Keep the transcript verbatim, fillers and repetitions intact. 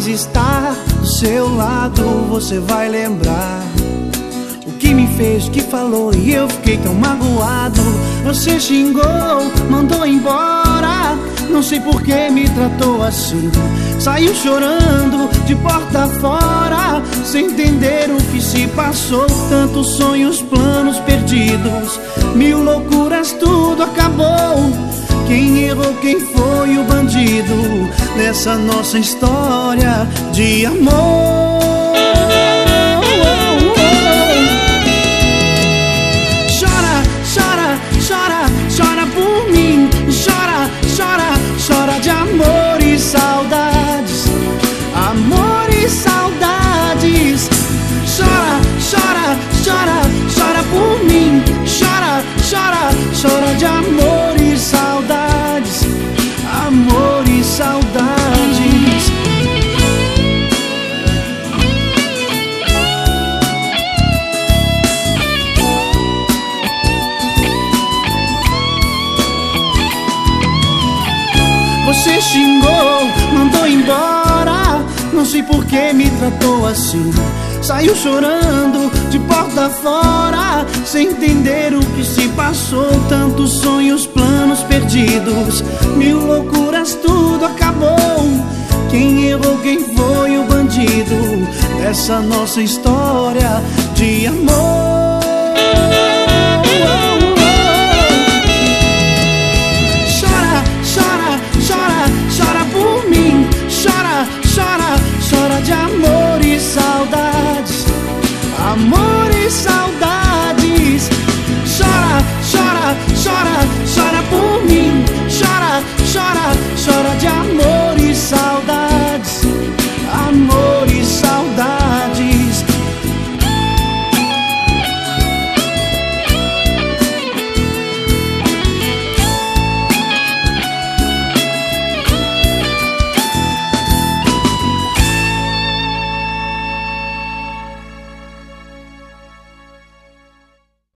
mais estar do seu lado, você vai lembrar o que me fez, o que falou, e eu fiquei tão magoado. Você xingou, mandou embora, não sei por que me tratou assim. Saiu chorando de porta fora, sem entender o que se passou. Tantos sonhos, planos perdidos, mil loucuras, tudo acabou. Quem errou, quem foi o bandido nessa nossa história de amor? Chora, chora, chora, chora por mim. Chora, chora, chora de amor e saudades. Amor e saudades. Chora, chora, chora, chora por mim. Chora, chora, chora de amor e saudades. Amor e saudades. Você xingou, mandou embora, não sei por que me tratou assim. Saiu chorando de porta fora, sem entender o que se passou. Tantos sonhos, planos perdidos, mil loucuras, tudo acabou. Quem errou, quem foi o bandido dessa nossa história de amor?